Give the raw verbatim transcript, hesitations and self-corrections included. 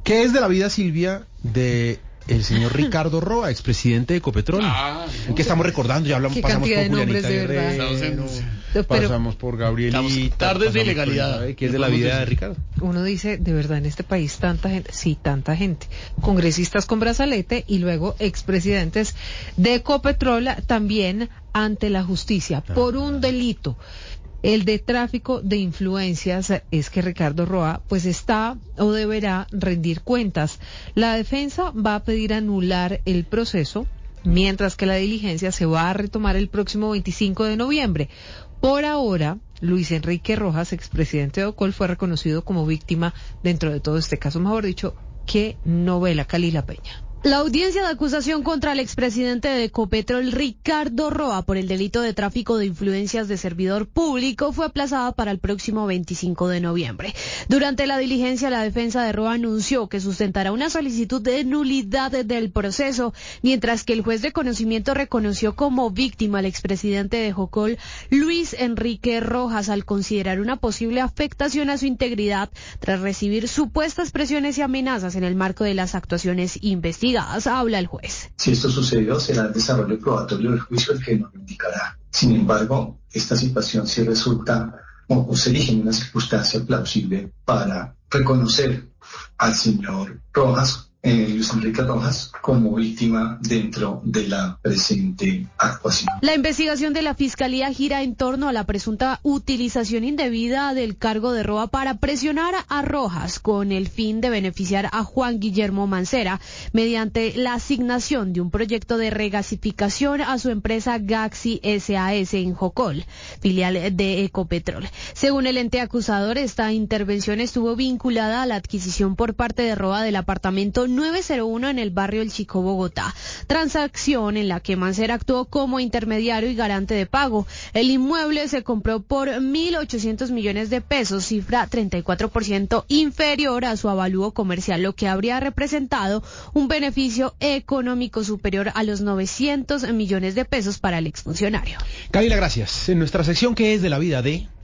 ¿Qué es de la vida, Silvia, de el señor Ricardo Roa, expresidente de Ecopetrol? Ah, no, que estamos recordando, ya hablamos, qué pasamos por cantidad de nombres, Julianita de verdad. Guerrero, Pero- pasamos por Gabrielita, tardes de pasamos ilegalidad. por- ¿Qué es de la vida de Ricardo? Uno dice, de verdad, en este país tanta gente, sí, tanta gente, congresistas con brazalete y luego expresidentes de Ecopetrol también ante la justicia por un delito. El de tráfico de influencias. Es que Ricardo Roa pues está o deberá rendir cuentas. La defensa va a pedir anular el proceso, mientras que la diligencia se va a retomar el próximo veinticinco de noviembre. Por ahora, Luis Enrique Rojas, expresidente de Ocol, fue reconocido como víctima dentro de todo este caso. Mejor dicho, qué novela, Calila Peña. La audiencia de acusación contra el expresidente de Ecopetrol, Ricardo Roa, por el delito de tráfico de influencias de servidor público fue aplazada para el próximo veinticinco de noviembre. Durante la diligencia, la defensa de Roa anunció que sustentará una solicitud de nulidad del proceso, mientras que el juez de conocimiento reconoció como víctima al expresidente de Jocol, Luis Enrique Rojas, al considerar una posible afectación a su integridad tras recibir supuestas presiones y amenazas en el marco de las actuaciones investigadas. Habla el juez. Si esto sucedió, será el desarrollo probatorio del juicio el que nos lo indicará. Sin embargo, esta situación sí resulta o se erige en una circunstancia plausible para reconocer al señor Rojas, eh, Luis Enrique Rojas, como víctima dentro de la presente actuación. La investigación de la Fiscalía gira en torno a la presunta utilización indebida del cargo de Roa para presionar a Rojas con el fin de beneficiar a Juan Guillermo Mancera mediante la asignación de un proyecto de regasificación a su empresa Gaxi S A S en Jocol, filial de Ecopetrol. Según el ente acusador, esta intervención estuvo vinculada a la adquisición por parte de Roa del apartamento nueve cero uno en el barrio El Chico, Bogotá, transacción en la que Mancera actuó como intermediario y garante de pago. El inmueble se compró por mil ochocientos millones de pesos, cifra treinta y cuatro por ciento inferior a su avalúo comercial, lo que habría representado un beneficio económico superior a los novecientos millones de pesos para el exfuncionario. Camila, gracias. En nuestra sección, ¿qué es de la vida de...?